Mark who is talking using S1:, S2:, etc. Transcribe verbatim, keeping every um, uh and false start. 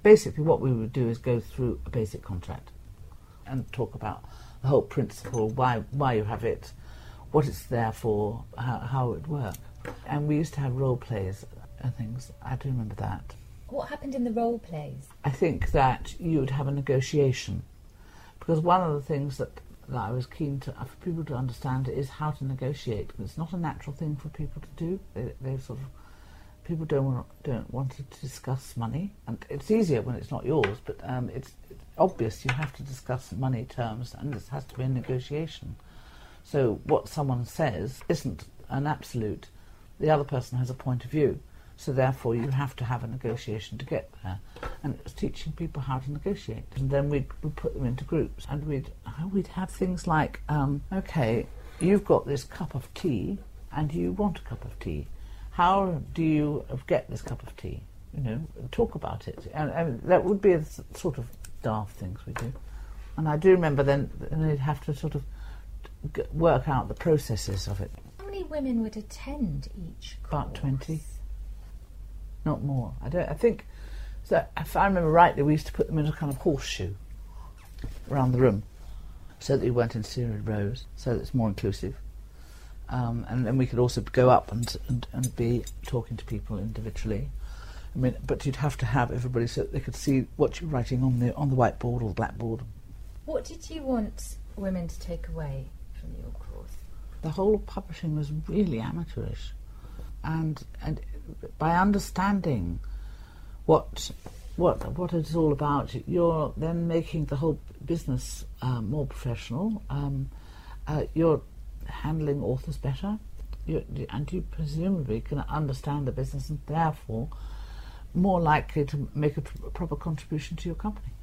S1: basically what we would do is go through a basic contract and talk about the whole principle, why why you have it, what it's there for, how, how it would work. And we used to have role plays and things. I do remember that.
S2: What happened in the role plays?
S1: I think that you would have a negotiation, because one of the things that, that I was keen to, for people to understand is how to negotiate. It's not a natural thing for people to do. They, they sort of people don't want, don't want to discuss money, and it's easier when it's not yours. But um, it's, it's obvious you have to discuss money terms, and this has to be a negotiation. So what someone says isn't an absolute. The other person has a point of view. So therefore you have to have a negotiation to get there. And it was teaching people how to negotiate. And then we'd, we'd put them into groups, and we'd we'd have things like, um, okay, you've got this cup of tea and you want a cup of tea. How do you get this cup of tea? You know, talk about it. And, and that would be the sort of daft things we do. And I do remember then, then they'd have to sort of g- work out the processes of it.
S2: How many women would attend each course?
S1: About twenty. Not more. I don't. I think. So if I remember rightly, we used to put them in a kind of horseshoe around the room, so that you weren't in serried rows, so that it's more inclusive. Um, and then we could also go up and, and and be talking to people individually. I mean, but you'd have to have everybody so that they could see what you're writing on the on the whiteboard or the blackboard.
S2: What did you want women to take away from your course?
S1: The whole of publishing was really amateurish, and and. By understanding what what what it's all about, you're then making the whole business uh, more professional. Um, uh, you're handling authors better, you, and you presumably can understand the business, and therefore more likely to make a pr- proper contribution to your company.